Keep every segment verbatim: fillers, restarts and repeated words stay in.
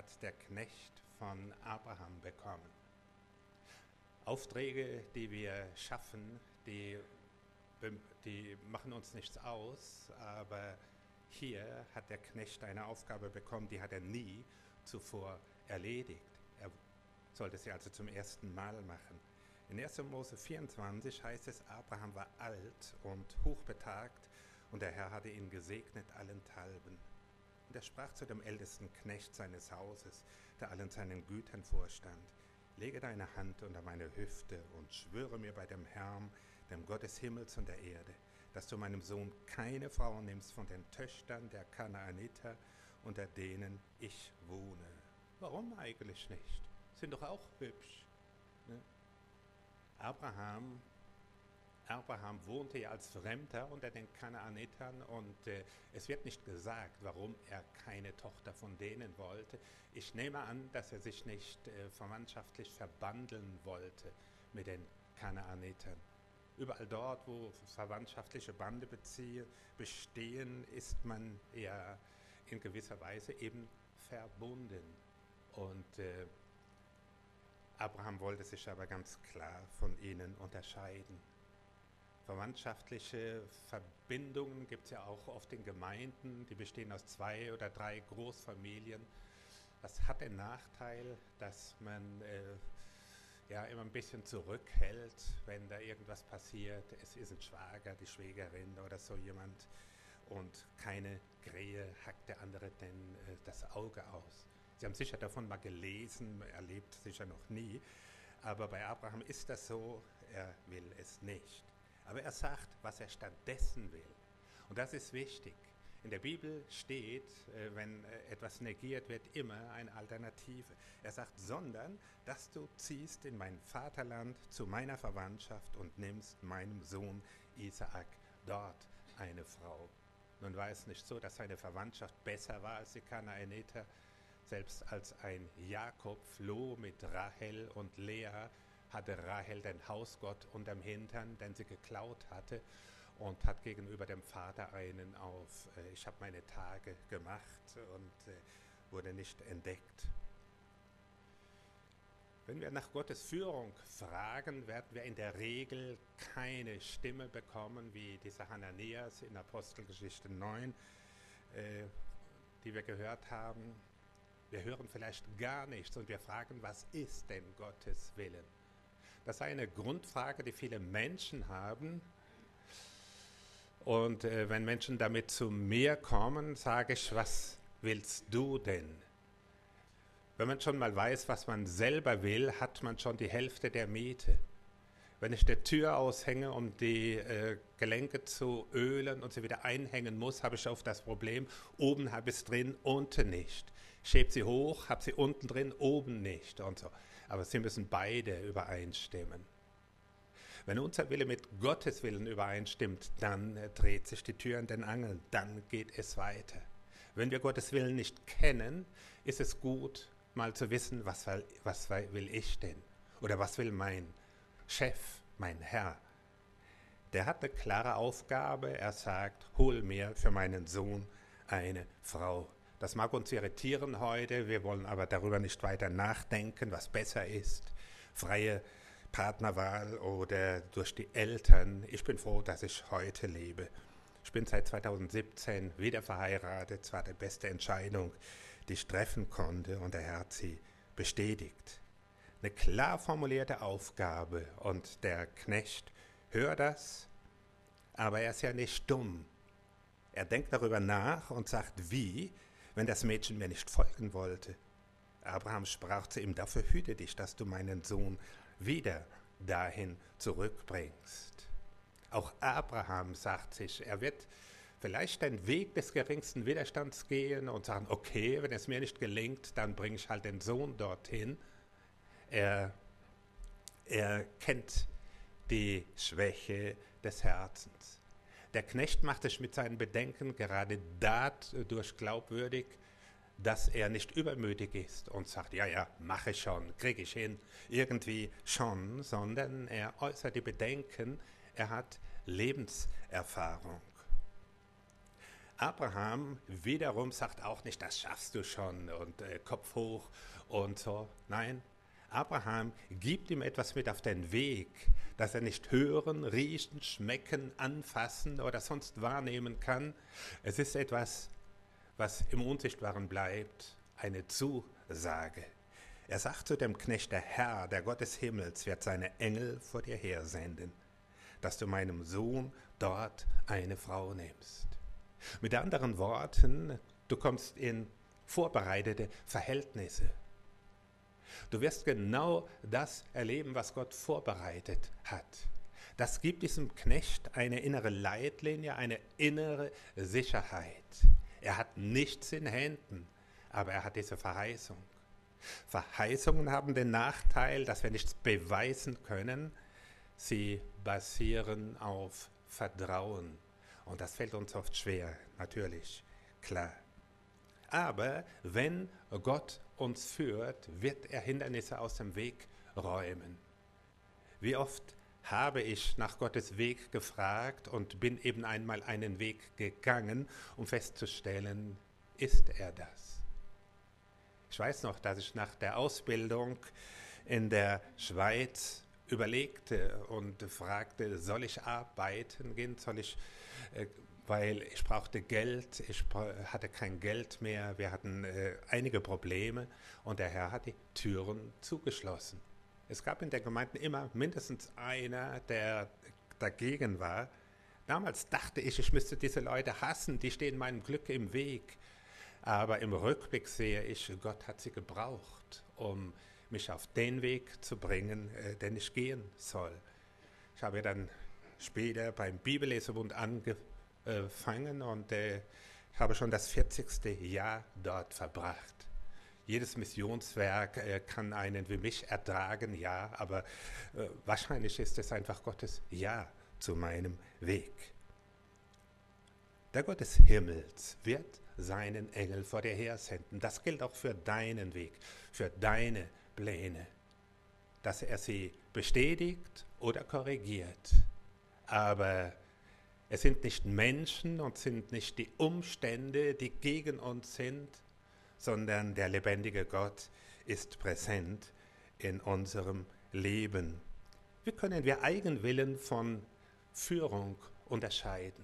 hat der Knecht von Abraham bekommen. Aufträge, die wir schaffen, die, die machen uns nichts aus, aber hier hat der Knecht eine Aufgabe bekommen, die hat er nie zuvor erledigt. Er sollte sie also zum ersten Mal machen. In erster Mose vierundzwanzig heißt es, Abraham war alt und hochbetagt und der Herr hatte ihn gesegnet allenthalben. Und er sprach zu dem ältesten Knecht seines Hauses, der allen seinen Gütern vorstand: Lege deine Hand unter meine Hüfte und schwöre mir bei dem Herrn, dem Gott des Himmels und der Erde, dass du meinem Sohn keine Frau nimmst von den Töchtern der Kanaaniter, unter denen ich wohne. Warum eigentlich nicht? Sind doch auch hübsch. Ne? Abraham, Abraham wohnte ja als Fremder unter den Kanaanitern und äh, es wird nicht gesagt, warum er keine Tochter von denen wollte. Ich nehme an, dass er sich nicht äh, verwandtschaftlich verbandeln wollte mit den Kanaanitern. Überall dort, wo verwandtschaftliche Bande beziehe, bestehen, ist man ja in gewisser Weise eben verbunden. Und äh, Abraham wollte sich aber ganz klar von ihnen unterscheiden. Verwandtschaftliche Verbindungen gibt es ja auch oft in Gemeinden, die bestehen aus zwei oder drei Großfamilien. Das hat den Nachteil, dass man äh, ja immer ein bisschen zurückhält, wenn da irgendwas passiert. Es ist ein Schwager, die Schwägerin oder so jemand und keine Krähe hackt der andere denn äh, das Auge aus. Sie haben sicher davon mal gelesen, erlebt sicher noch nie, aber bei Abraham ist das so, er will es nicht. Aber er sagt, was er stattdessen will. Und das ist wichtig. In der Bibel steht, äh, wenn äh, etwas negiert wird, immer eine Alternative. Er sagt, sondern, dass du ziehst in mein Vaterland zu meiner Verwandtschaft und nimmst meinem Sohn Isaak dort eine Frau. Nun war es nicht so, dass seine Verwandtschaft besser war als die Kanaaniter. Selbst als ein Jakob floh mit Rahel und Lea, hatte Rahel den Hausgott unterm Hintern, den sie geklaut hatte, und hat gegenüber dem Vater einen auf, äh, ich habe meine Tage gemacht und äh, wurde nicht entdeckt. Wenn wir nach Gottes Führung fragen, werden wir in der Regel keine Stimme bekommen, wie dieser Hananias in Apostelgeschichte neun, äh, die wir gehört haben. Wir hören vielleicht gar nichts und wir fragen, was ist denn Gottes Willen? Das ist eine Grundfrage, die viele Menschen haben. Und äh, wenn Menschen damit zu mir kommen, sage ich, was willst du denn? Wenn man schon mal weiß, was man selber will, hat man schon die Hälfte der Miete. Wenn ich die Tür aushänge, um die äh, Gelenke zu ölen und sie wieder einhängen muss, habe ich oft das Problem, oben habe ich es drin, unten nicht. Ich hebe sie hoch, habe sie unten drin, oben nicht und so. Aber sie müssen beide übereinstimmen. Wenn unser Wille mit Gottes Willen übereinstimmt, dann äh, dreht sich die Tür an den Angeln, dann geht es weiter. Wenn wir Gottes Willen nicht kennen, ist es gut, mal zu wissen, was, was will ich denn? Oder was will mein Chef, mein Herr? Der hat eine klare Aufgabe. Er sagt, hol mir für meinen Sohn eine Frau. Das mag uns irritieren heute, wir wollen aber darüber nicht weiter nachdenken, was besser ist. Freie Partnerwahl oder durch die Eltern. Ich bin froh, dass ich heute lebe. Ich bin seit zweitausendsiebzehn wieder verheiratet. Es war die beste Entscheidung, die ich treffen konnte, und der Herr hat sie bestätigt. Eine klar formulierte Aufgabe, und der Knecht hört das, aber er ist ja nicht dumm. Er denkt darüber nach und sagt, wie, wenn das Mädchen mir nicht folgen wollte. Abraham sprach zu ihm, dafür hüte dich, dass du meinen Sohn wieder dahin zurückbringst. Auch Abraham sagt sich, er wird vielleicht den Weg des geringsten Widerstands gehen und sagen, okay, wenn es mir nicht gelingt, dann bringe ich halt den Sohn dorthin. Er, er kennt die Schwäche des Herzens. Der Knecht macht sich mit seinen Bedenken gerade dadurch glaubwürdig, dass er nicht übermütig ist und sagt, ja, ja, mache ich schon, kriege ich hin, irgendwie schon, sondern er äußert die Bedenken, er hat Lebenserfahrung. Abraham wiederum sagt auch nicht, das schaffst du schon und äh, Kopf hoch und so. Nein, Abraham gibt ihm etwas mit auf den Weg, das er nicht hören, riechen, schmecken, anfassen oder sonst wahrnehmen kann. Es ist etwas, was im Unsichtbaren bleibt, eine Zusage. Er sagt zu dem Knecht, der Herr, der Gott des Himmels, wird seine Engel vor dir hersenden, dass du meinem Sohn dort eine Frau nimmst. Mit anderen Worten, du kommst in vorbereitete Verhältnisse. Du wirst genau das erleben, was Gott vorbereitet hat. Das gibt diesem Knecht eine innere Leitlinie, eine innere Sicherheit. Er hat nichts in Händen, aber er hat diese Verheißung. Verheißungen haben den Nachteil, dass wir nichts beweisen können. Sie basieren auf Vertrauen. Und das fällt uns oft schwer, natürlich, klar. Aber wenn Gott uns führt, wird er Hindernisse aus dem Weg räumen. Wie oft habe ich nach Gottes Weg gefragt und bin eben einmal einen Weg gegangen, um festzustellen, ist er das? Ich weiß noch, dass ich nach der Ausbildung in der Schweiz überlegte und fragte, soll ich arbeiten gehen, soll ich, äh, weil ich brauchte Geld, ich hatte kein Geld mehr, wir hatten äh, einige Probleme und der Herr hat die Türen zugeschlossen. Es gab in der Gemeinde immer mindestens einer, der dagegen war. Damals dachte ich, ich müsste diese Leute hassen, die stehen meinem Glück im Weg. Aber im Rückblick sehe ich, Gott hat sie gebraucht, um mich auf den Weg zu bringen, äh, den ich gehen soll. Ich habe dann später beim Bibellesebund angefangen und äh, habe schon das vierzigste Jahr dort verbracht. Jedes Missionswerk äh, kann einen wie mich ertragen, ja, aber äh, wahrscheinlich ist es einfach Gottes Ja zu meinem Weg. Der Gott des Himmels wird seinen Engel vor dir her senden. Das gilt auch für deinen Weg, für deine Pläne, dass er sie bestätigt oder korrigiert. Aber es sind nicht Menschen und sind nicht die Umstände, die gegen uns sind, sondern der lebendige Gott ist präsent in unserem Leben. Wie können wir Eigenwillen von Führung unterscheiden?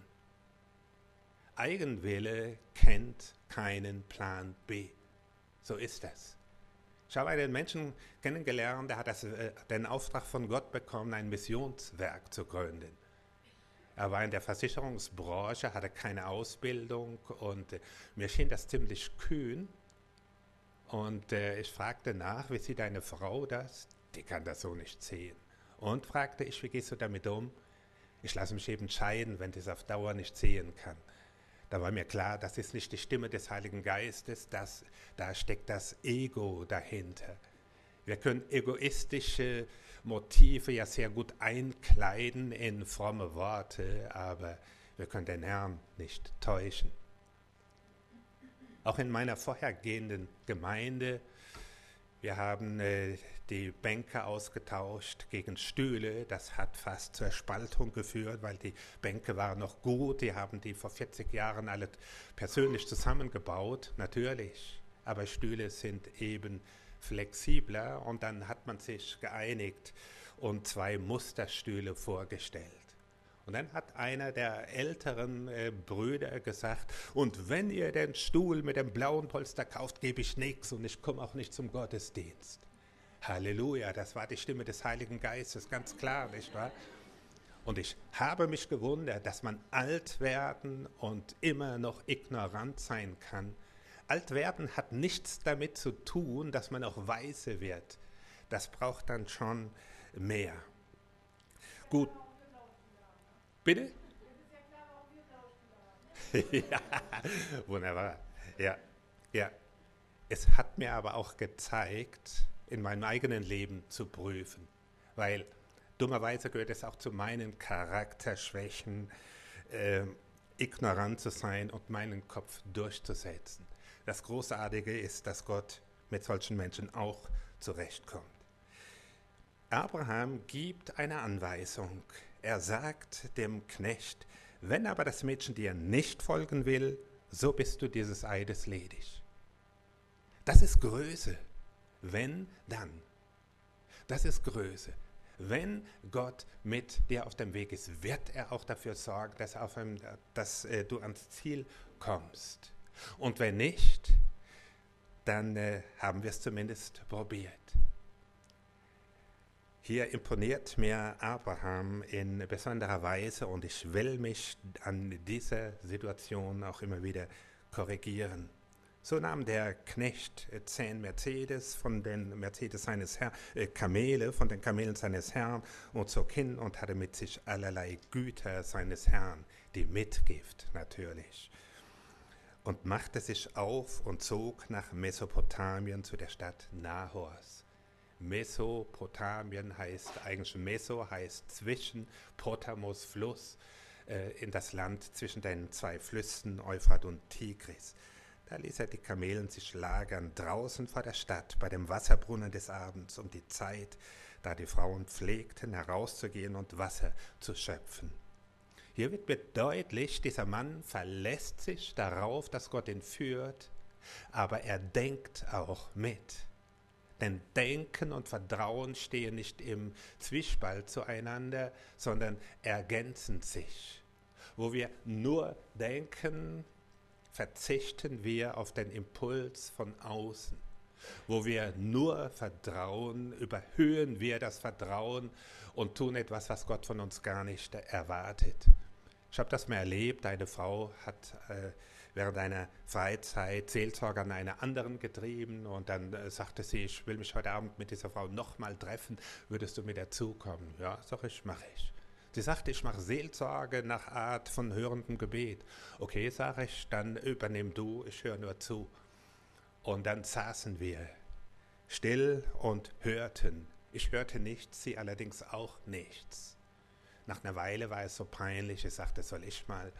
Eigenwille kennt keinen Plan B. So ist das. Ich habe einen Menschen kennengelernt, der hat das, äh, den Auftrag von Gott bekommen, ein Missionswerk zu gründen. Er war in der Versicherungsbranche, hatte keine Ausbildung und äh, mir schien das ziemlich kühn. Und äh, ich fragte nach, wie sieht deine Frau das? Die kann das so nicht sehen. Und fragte ich, wie gehst du damit um? Ich lasse mich eben scheiden, wenn das auf Dauer nicht sehen kann. Da war mir klar, das ist nicht die Stimme des Heiligen Geistes, das, da steckt das Ego dahinter. Wir können egoistische Motive ja sehr gut einkleiden in fromme Worte, aber wir können den Herrn nicht täuschen. Auch in meiner vorhergehenden Gemeinde, wir haben äh, die Bänke ausgetauscht gegen Stühle. Das hat fast zur Spaltung geführt, weil die Bänke waren noch gut. Die haben die vor vierzig Jahren alle persönlich zusammengebaut, natürlich. Aber Stühle sind eben flexibler und dann hat man sich geeinigt und zwei Musterstühle vorgestellt. Und dann hat einer der älteren äh, Brüder gesagt, und wenn ihr den Stuhl mit dem blauen Polster kauft, gebe ich nichts und ich komme auch nicht zum Gottesdienst. Halleluja, das war die Stimme des Heiligen Geistes, ganz klar, nicht wahr? Und ich habe mich gewundert, dass man alt werden und immer noch ignorant sein kann. Alt werden hat nichts damit zu tun, dass man auch weise wird. Das braucht dann schon mehr. Gut. Bitte? Ja, wunderbar. Ja, ja. Es hat mir aber auch gezeigt, in meinem eigenen Leben zu prüfen, weil dummerweise gehört es auch zu meinen Charakterschwächen, äh, ignorant zu sein und meinen Kopf durchzusetzen. Das Großartige ist, dass Gott mit solchen Menschen auch zurechtkommt. Abraham gibt eine Anweisung. Er sagt dem Knecht, Wenn aber das Mädchen dir nicht folgen will, so bist du dieses Eides ledig. Das ist Größe. Wenn, dann. Das ist Größe. Wenn Gott mit dir auf dem Weg ist, wird er auch dafür sorgen, dass, auf einem, dass äh, du ans Ziel kommst. Und wenn nicht, dann äh, haben wir es zumindest probiert. Hier imponiert mir Abraham in besonderer Weise und ich will mich an dieser Situation auch immer wieder korrigieren. So nahm der Knecht zehn Mercedes von den Mercedes seines Herrn, äh, Kamele von den Kamelen seines Herrn und zog hin und hatte mit sich allerlei Güter seines Herrn, die Mitgift natürlich, und machte sich auf und zog nach Mesopotamien zu der Stadt Nahors. Mesopotamien heißt eigentlich, Meso heißt zwischen, Potamos Fluss, äh, in das Land zwischen den zwei Flüssen Euphrat und Tigris. Da ließ er die Kamelen sich lagern draußen vor der Stadt bei dem Wasserbrunnen des Abends, um die Zeit, da die Frauen pflegten, herauszugehen und Wasser zu schöpfen. Hier wird mir deutlich, dieser Mann verlässt sich darauf, dass Gott ihn führt, aber er denkt auch mit. Denn Denken und Vertrauen stehen nicht im Zwiespalt zueinander, sondern ergänzen sich. Wo wir nur denken, verzichten wir auf den Impuls von außen. Wo wir nur vertrauen, überhöhen wir das Vertrauen und tun etwas, was Gott von uns gar nicht erwartet. Ich habe das mal erlebt, eine Frau hat äh, während einer Freizeit Seelsorge an einer anderen getrieben und dann äh, sagte sie, ich will mich heute Abend mit dieser Frau nochmal treffen, würdest du mit dazukommen? Ja, sag ich, mache ich. Sie sagte, ich mache Seelsorge nach Art von hörendem Gebet. Okay, sage ich, dann übernimm du, ich höre nur zu. Und dann saßen wir still und hörten. Ich hörte nichts, sie allerdings auch nichts. Nach einer Weile war es so peinlich, ich sagte, soll ich mal,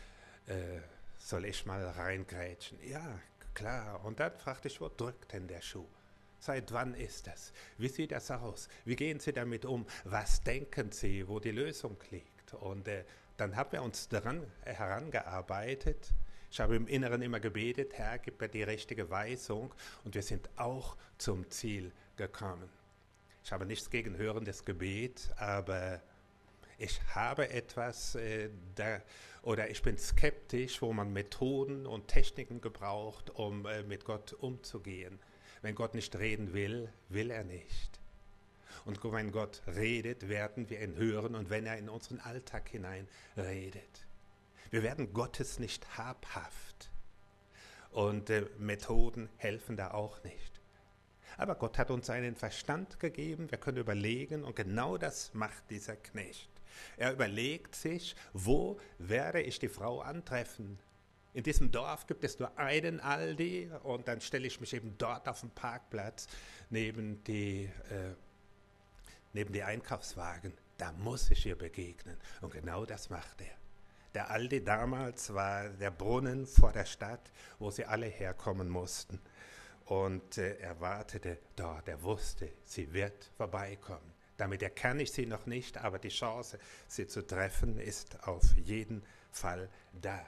äh, soll ich mal reingrätschen? Ja, klar. Und dann fragte ich, wo drückt denn der Schuh? Seit wann ist das? Wie sieht das aus? Wie gehen Sie damit um? Was denken Sie, wo die Lösung liegt? Und äh, dann haben wir uns daran herangearbeitet. Ich habe im Inneren immer gebetet, Herr, gib mir die richtige Weisung. Und wir sind auch zum Ziel gekommen. Ich habe nichts gegen hörendes Gebet, aber ich habe etwas, äh, da, oder ich bin skeptisch, wo man Methoden und Techniken gebraucht, um äh, mit Gott umzugehen. Wenn Gott nicht reden will, will er nicht. Und wenn Gott redet, werden wir ihn hören und wenn er in unseren Alltag hinein redet. Wir werden Gottes nicht habhaft und äh, Methoden helfen da auch nicht. Aber Gott hat uns einen Verstand gegeben, wir können überlegen und genau das macht dieser Knecht. Er überlegt sich, wo werde ich die Frau antreffen? In diesem Dorf gibt es nur einen Aldi und dann stelle ich mich eben dort auf den Parkplatz neben die, äh, neben die Einkaufswagen. Da muss ich ihr begegnen und genau das macht er. Der Aldi damals war der Brunnen vor der Stadt, wo sie alle herkommen mussten. Und äh, er wartete dort, er wusste, sie wird vorbeikommen. Damit erkenne ich sie noch nicht, aber die Chance, sie zu treffen, ist auf jeden Fall da.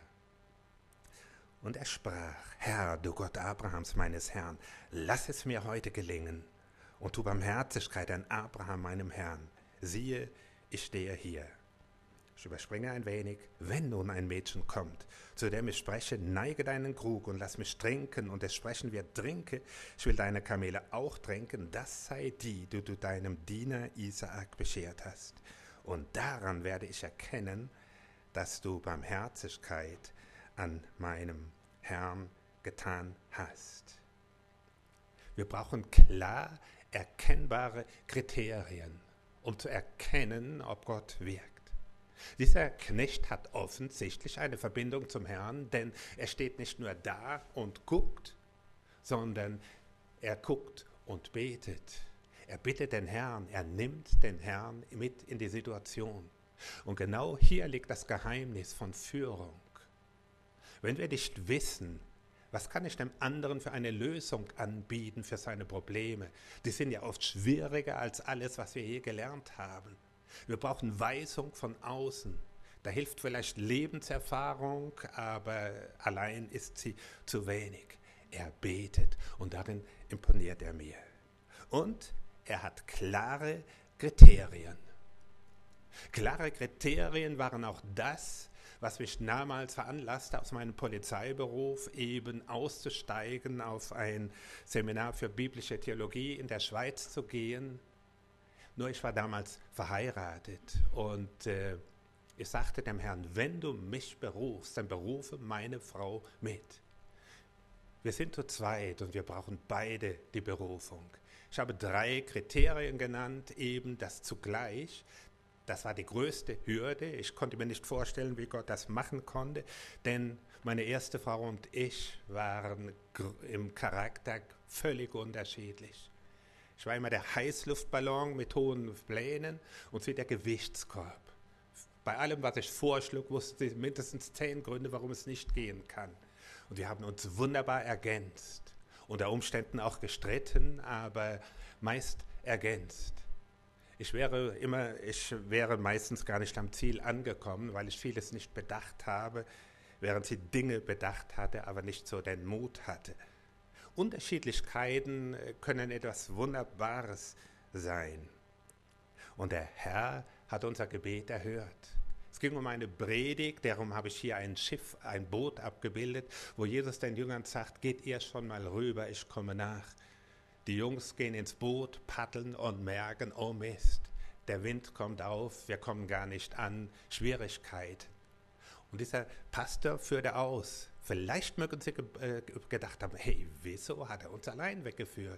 Und er sprach, Herr, du Gott Abrahams, meines Herrn, lass es mir heute gelingen und tu Barmherzigkeit an Abraham, meinem Herrn. Siehe, ich stehe hier. Ich überspringe ein wenig. Wenn nun ein Mädchen kommt, zu dem ich spreche, neige deinen Krug und lass mich trinken, und es sprechen wird, trinke, ich will deine Kamele auch trinken, das sei die, die du deinem Diener Isaak beschert hast. Und daran werde ich erkennen, dass du Barmherzigkeit an meinem Herrn getan hast. Wir brauchen klar erkennbare Kriterien, um zu erkennen, ob Gott wirkt. Dieser Knecht hat offensichtlich eine Verbindung zum Herrn, denn er steht nicht nur da und guckt, sondern er guckt und betet. Er bittet den Herrn, er nimmt den Herrn mit in die Situation. Und genau hier liegt das Geheimnis von Führung. Wenn wir nicht wissen, was kann ich dem anderen für eine Lösung anbieten für seine Probleme, die sind ja oft schwieriger als alles, was wir je gelernt haben. Wir brauchen Weisung von außen. Da hilft vielleicht Lebenserfahrung, aber allein ist sie zu wenig. Er betet und darin imponiert er mir. Und er hat klare Kriterien. Klare Kriterien waren auch das, was mich damals veranlasste, aus meinem Polizeiberuf eben auszusteigen, auf ein Seminar für biblische Theologie in der Schweiz zu gehen. Nur ich war damals verheiratet und äh, ich sagte dem Herrn, wenn du mich berufst, dann berufe meine Frau mit. Wir sind zu zweit und wir brauchen beide die Berufung. Ich habe drei Kriterien genannt, eben das zugleich. Das war die größte Hürde. Ich konnte mir nicht vorstellen, wie Gott das machen konnte, denn meine erste Frau und ich waren im Charakter völlig unterschiedlich. Ich war immer der Heißluftballon mit hohen Plänen und sie der Gewichtskorb. Bei allem, was ich vorschlug, wusste sie mindestens zehn Gründe, warum es nicht gehen kann. Und wir haben uns wunderbar ergänzt. Unter Umständen auch gestritten, aber meist ergänzt. Ich wäre immer, ich wäre meistens gar nicht am Ziel angekommen, weil ich vieles nicht bedacht habe, während sie Dinge bedacht hatte, aber nicht so den Mut hatte. Unterschiedlichkeiten können etwas Wunderbares sein. Und der Herr hat unser Gebet erhört. Es ging um eine Predigt, darum habe ich hier ein Schiff, ein Boot abgebildet, wo Jesus den Jüngern sagt, geht ihr schon mal rüber, ich komme nach. Die Jungs gehen ins Boot, paddeln und merken, oh Mist, der Wind kommt auf, wir kommen gar nicht an, Schwierigkeiten. Und dieser Pastor führte aus. Vielleicht mögen sie ge- äh, gedacht haben, hey, wieso hat er uns allein weggeführt?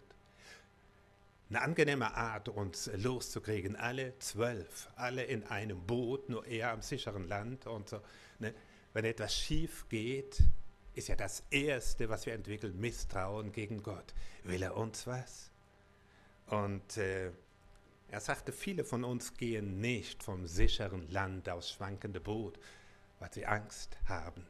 Eine angenehme Art, uns loszukriegen, alle zwölf, alle in einem Boot, nur er am sicheren Land und so. Ne? Wenn etwas schief geht, ist ja das Erste, was wir entwickeln, Misstrauen gegen Gott. Will er uns was? Und äh, er sagte, viele von uns gehen nicht vom sicheren Land aufs schwankende Boot, weil sie Angst haben.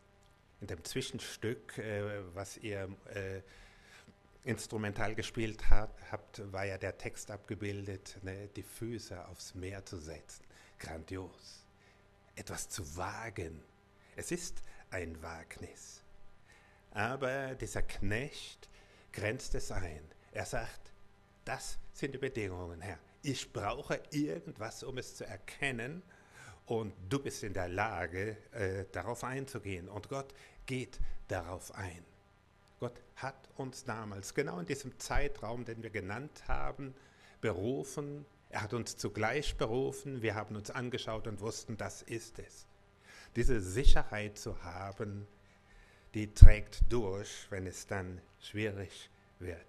In dem Zwischenstück, äh, was ihr äh, instrumental gespielt hat, habt, war ja der Text abgebildet, ne, die Füße aufs Meer zu setzen. Grandios. Etwas zu wagen. Es ist ein Wagnis. Aber dieser Knecht grenzt es ein. Er sagt, das sind die Bedingungen, Herr. Ich brauche irgendwas, um es zu erkennen, und du bist in der Lage, äh, darauf einzugehen. Und Gott geht darauf ein. Gott hat uns damals, genau in diesem Zeitraum, den wir genannt haben, berufen. Er hat uns zugleich berufen. Wir haben uns angeschaut und wussten, das ist es. Diese Sicherheit zu haben, die trägt durch, wenn es dann schwierig wird.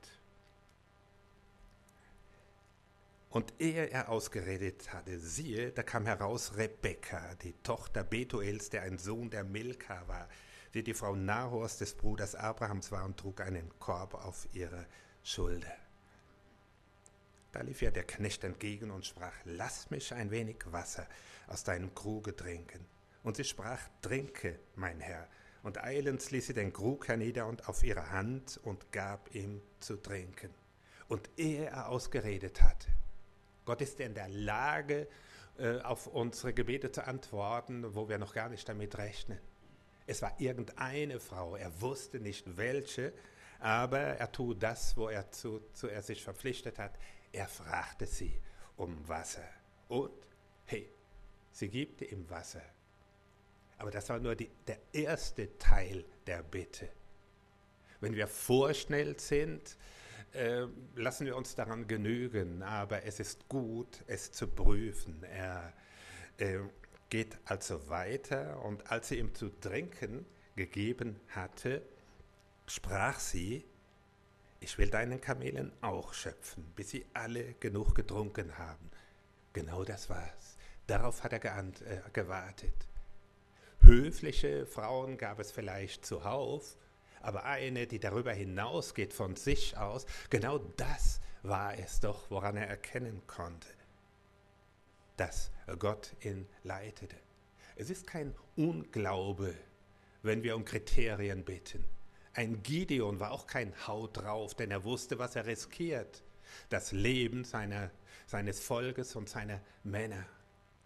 Und ehe er ausgeredet hatte, siehe, da kam heraus Rebekka, die Tochter Betuels, der ein Sohn der Milka war, die die Frau Nahors des Bruders Abrahams war, und trug einen Korb auf ihre Schulter. Da lief ihr der Knecht entgegen und sprach, lass mich ein wenig Wasser aus deinem Kruge trinken. Und sie sprach, trinke, mein Herr. Und eilends ließ sie den Krug hernieder und auf ihre Hand und gab ihm zu trinken. Und ehe er ausgeredet hatte, Gott ist in der Lage, äh, auf unsere Gebete zu antworten, wo wir noch gar nicht damit rechnen. Es war irgendeine Frau, er wusste nicht welche, aber er tut das, wo er zu, zu er sich verpflichtet hat. Er fragte sie um Wasser. Und, hey, sie gibt ihm Wasser. Aber das war nur die, der erste Teil der Bitte. Wenn wir vorschnell sind, äh, lassen wir uns daran genügen, aber es ist gut, es zu prüfen. Er äh, geht also weiter, und als sie ihm zu trinken gegeben hatte, sprach sie, ich will deinen Kamelen auch schöpfen, bis sie alle genug getrunken haben. Genau das war's. Darauf hat er geant- äh, gewartet. Höfliche Frauen gab es vielleicht zuhauf, aber eine, die darüber hinausgeht von sich aus, genau das war es doch, woran er erkennen konnte, dass Gott ihn leitete. Es ist kein Unglaube, wenn wir um Kriterien bitten. Ein Gideon war auch kein Haut drauf, denn er wusste, was er riskiert. Das Leben seiner, seines Volkes und seiner Männer.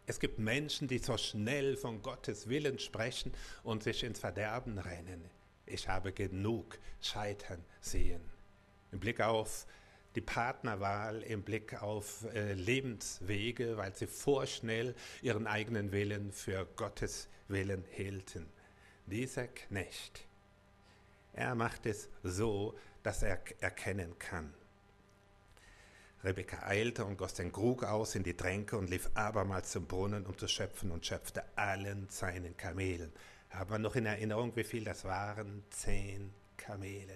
Es gibt Menschen, die so schnell von Gottes Willen sprechen und sich ins Verderben rennen. Ich habe genug Scheitern sehen. Im Blick auf die Partnerwahl, im Blick auf äh, Lebenswege, weil sie vorschnell ihren eigenen Willen für Gottes Willen hielten. Dieser Knecht, er macht es so, dass er erkennen kann. Rebekka eilte und goss den Krug aus in die Tränke und lief abermals zum Brunnen, um zu schöpfen, und schöpfte allen seinen Kamelen. Haben wir noch in Erinnerung, wie viel das waren? Zehn Kamele.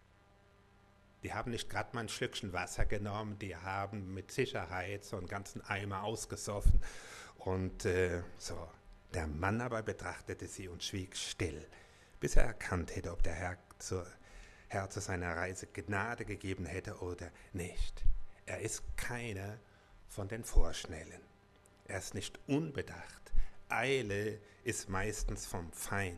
Die haben nicht gerade mal ein Schlückchen Wasser genommen, die haben mit Sicherheit so einen ganzen Eimer ausgesoffen. Und äh, so, der Mann aber betrachtete sie und schwieg still, bis er erkannt hätte, ob der Herr zu, Herr zu seiner Reise Gnade gegeben hätte oder nicht. Er ist keiner von den Vorschnellen. Er ist nicht unbedacht. Eile ist meistens vom Feind.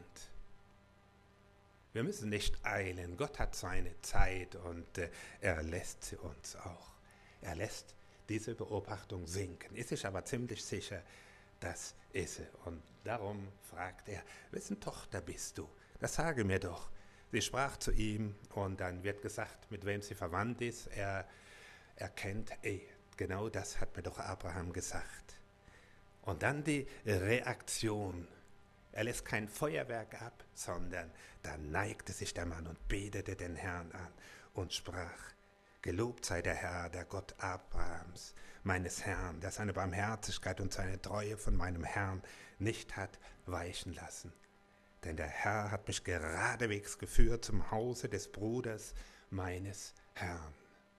Wir müssen nicht eilen. Gott hat seine Zeit und äh, er lässt sie uns auch. Er lässt diese Beobachtung sinken. Ist sich aber ziemlich sicher, das ist sie. Und darum fragt er, wessen Tochter bist du? Das sage mir doch. Sie sprach zu ihm und dann wird gesagt, mit wem sie verwandt ist. Er erkennt, ey, genau das hat mir doch Abraham gesagt. Und dann die Reaktion. Er lässt kein Feuerwerk ab, sondern da neigte sich der Mann und betete den Herrn an und sprach, gelobt sei der Herr, der Gott Abrahams, meines Herrn, der seine Barmherzigkeit und seine Treue von meinem Herrn nicht hat weichen lassen. Denn der Herr hat mich geradewegs geführt zum Hause des Bruders meines Herrn.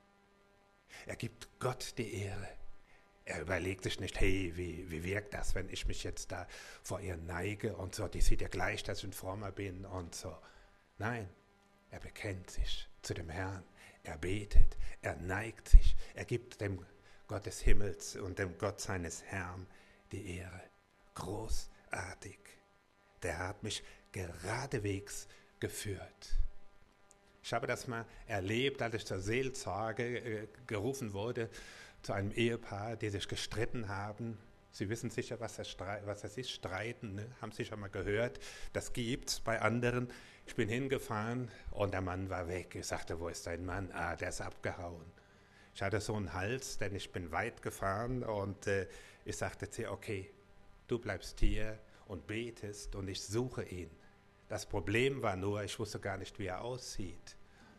Er gibt Gott die Ehre. Er überlegt sich nicht, hey, wie, wie wirkt das, wenn ich mich jetzt da vor ihr neige und so, die sieht ja gleich, dass ich ein Frommer bin und so. Nein, er bekennt sich zu dem Herrn, er betet, er neigt sich, er gibt dem Gott des Himmels und dem Gott seines Herrn die Ehre. Großartig. Der Herr hat mich geradewegs geführt. Ich habe das mal erlebt, als ich zur Seelsorge äh, gerufen wurde, zu einem Ehepaar, die sich gestritten haben. Sie wissen sicher, was das, was das ist, streiten, ne? Haben Sie schon mal gehört. Das gibt's bei anderen. Ich bin hingefahren und der Mann war weg. Ich sagte, wo ist dein Mann? Ah, der ist abgehauen. Ich hatte so einen Hals, denn ich bin weit gefahren und äh, ich sagte zu ihr, okay, du bleibst hier und betest und ich suche ihn. Das Problem war nur, ich wusste gar nicht, wie er aussieht.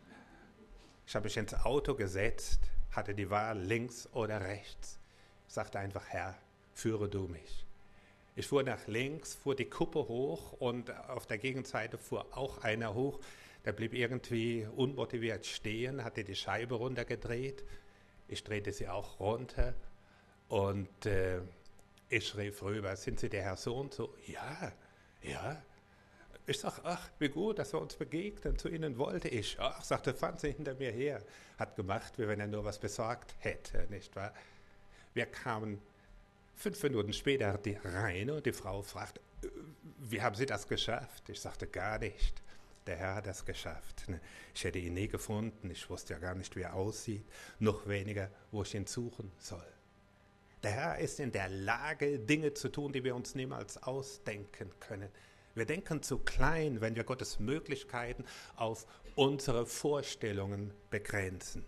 Ich habe mich ins Auto gesetzt, hatte die Wahl links oder rechts. Ich sagte einfach, Herr, führe du mich. Ich fuhr nach links, fuhr die Kuppe hoch und auf der Gegenseite fuhr auch einer hoch. Der blieb irgendwie unmotiviert stehen, hatte die Scheibe runtergedreht. Ich drehte sie auch runter und äh, ich rief rüber, sind Sie der Herr so und so? Ja, ja. Ich sag, ach, wie gut, dass wir uns begegnen, zu Ihnen wollte ich. Ach, sagte, fahren Sie hinter mir her. Hat gemacht, wie wenn er nur was besorgt hätte, nicht wahr? Wir kamen fünf Minuten später rein und die Frau fragt, wie haben Sie das geschafft? Ich sagte, gar nicht. Der Herr hat das geschafft. Ich hätte ihn nie gefunden, ich wusste ja gar nicht, wie er aussieht, noch weniger, wo ich ihn suchen soll. Der Herr ist in der Lage, Dinge zu tun, die wir uns niemals ausdenken können. Wir denken zu klein, wenn wir Gottes Möglichkeiten auf unsere Vorstellungen begrenzen.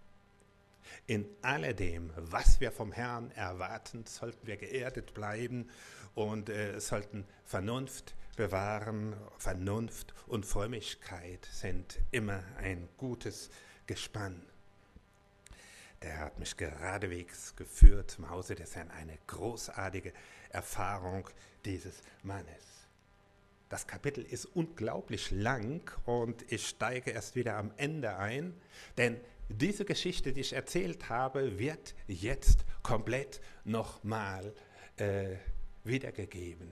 In alledem, was wir vom Herrn erwarten, sollten wir geerdet bleiben und äh, sollten Vernunft bewahren. Vernunft und Frömmigkeit sind immer ein gutes Gespann. Der Herr hat mich geradewegs geführt zum Hause des Herrn. Eine großartige Erfahrung dieses Mannes. Das Kapitel ist unglaublich lang und ich steige erst wieder am Ende ein, denn diese Geschichte, die ich erzählt habe, wird jetzt komplett nochmal äh, wiedergegeben.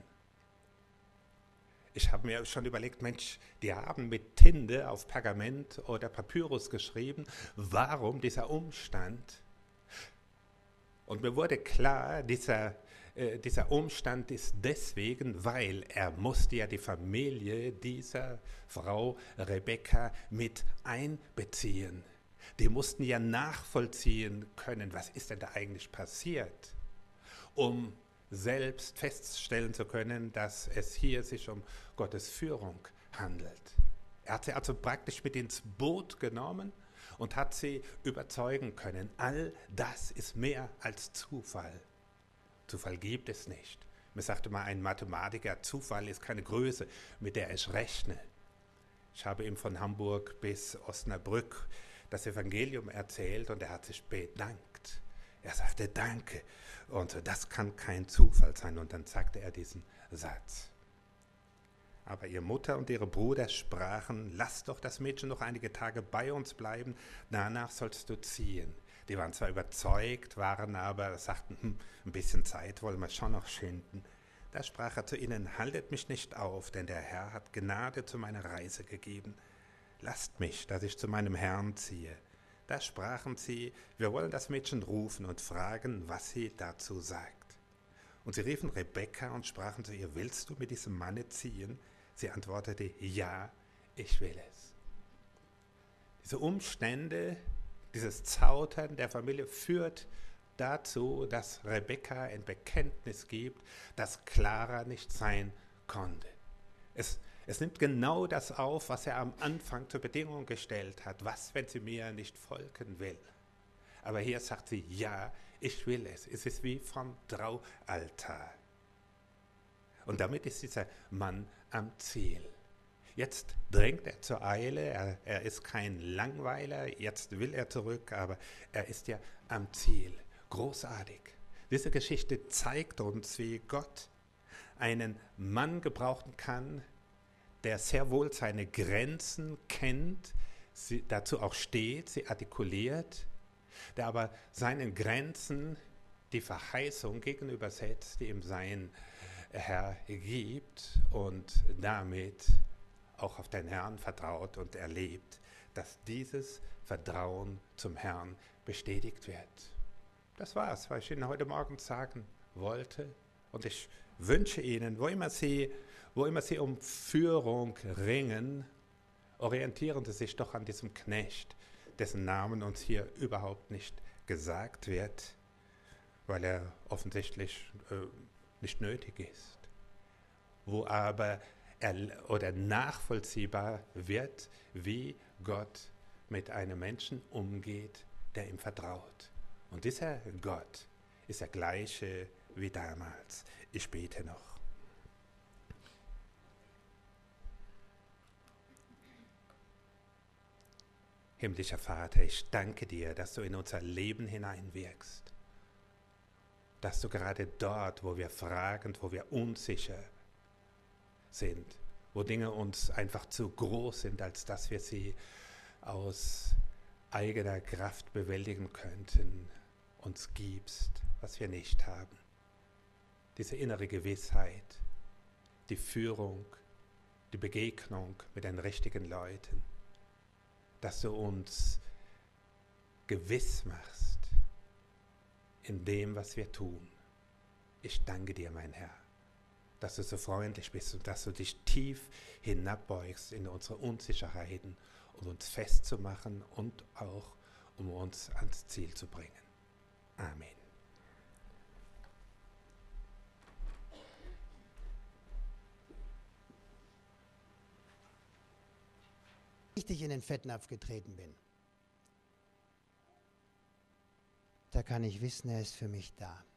Ich habe mir schon überlegt, Mensch, die haben mit Tinte auf Pergament oder Papyrus geschrieben, warum dieser Umstand? Und mir wurde klar, dieser Dieser Umstand ist deswegen, weil er musste ja die Familie dieser Frau Rebekka mit einbeziehen. Die mussten ja nachvollziehen können, was ist denn da eigentlich passiert, um selbst feststellen zu können, dass es hier sich um Gottes Führung handelt. Er hat sie also praktisch mit ins Boot genommen und hat sie überzeugen können. All das ist mehr als Zufall. Zufall gibt es nicht. Mir sagte mal ein Mathematiker, Zufall ist keine Größe, mit der ich rechne. Ich habe ihm von Hamburg bis Osnabrück das Evangelium erzählt und er hat sich bedankt. Er sagte Danke und das kann kein Zufall sein. Und dann sagte er diesen Satz. Aber ihre Mutter und ihre Brüder sprachen, lass doch das Mädchen noch einige Tage bei uns bleiben, danach sollst du ziehen. Die waren zwar überzeugt, waren aber, sagten, hm, ein bisschen Zeit wollen wir schon noch schinden. Da sprach er zu ihnen, haltet mich nicht auf, denn der Herr hat Gnade zu meiner Reise gegeben. Lasst mich, dass ich zu meinem Herrn ziehe. Da sprachen sie, wir wollen das Mädchen rufen und fragen, was sie dazu sagt. Und sie riefen Rebekka und sprachen zu ihr, willst du mit diesem Manne ziehen? Sie antwortete, ja, ich will es. Diese Umstände, dieses Zaudern der Familie führt dazu, dass Rebekka ein Bekenntnis gibt, das klarer nicht sein konnte. Es, es nimmt genau das auf, was er am Anfang zur Bedingung gestellt hat. Was, wenn sie mir nicht folgen will? Aber hier sagt sie, ja, ich will es. Es ist wie vom Traualtar. Und damit ist dieser Mann am Ziel. Jetzt drängt er zur Eile, er, er ist kein Langweiler, jetzt will er zurück, aber er ist ja am Ziel. Großartig. Diese Geschichte zeigt uns, wie Gott einen Mann gebrauchen kann, der sehr wohl seine Grenzen kennt, sie dazu auch steht, sie artikuliert, der aber seinen Grenzen die Verheißung gegenübersetzt, die ihm sein Herr gibt und damit auch auf den Herrn vertraut und erlebt, dass dieses Vertrauen zum Herrn bestätigt wird. Das war's, was ich Ihnen heute Morgen sagen wollte. Und ich wünsche Ihnen, wo immer Sie, wo immer Sie um Führung ringen, orientieren Sie sich doch an diesem Knecht, dessen Namen uns hier überhaupt nicht gesagt wird, weil er offensichtlich äh, nicht nötig ist. Wo aber er, oder nachvollziehbar wird, wie Gott mit einem Menschen umgeht, der ihm vertraut. Und dieser Gott ist der gleiche wie damals. Ich bete noch. Himmlischer Vater, ich danke dir, dass du in unser Leben hineinwirkst. Dass du gerade dort, wo wir fragend, wo wir unsicher sind, wo Dinge uns einfach zu groß sind, als dass wir sie aus eigener Kraft bewältigen könnten, uns gibst, was wir nicht haben. Diese innere Gewissheit, die Führung, die Begegnung mit den richtigen Leuten, dass du uns gewiss machst in dem, was wir tun. Ich danke dir, mein Herr, dass du so freundlich bist und dass du dich tief hinabbeugst in unsere Unsicherheiten, um uns festzumachen und auch um uns ans Ziel zu bringen. Amen. Richtig in den Fettnapf getreten bin, da kann ich wissen, er ist für mich da.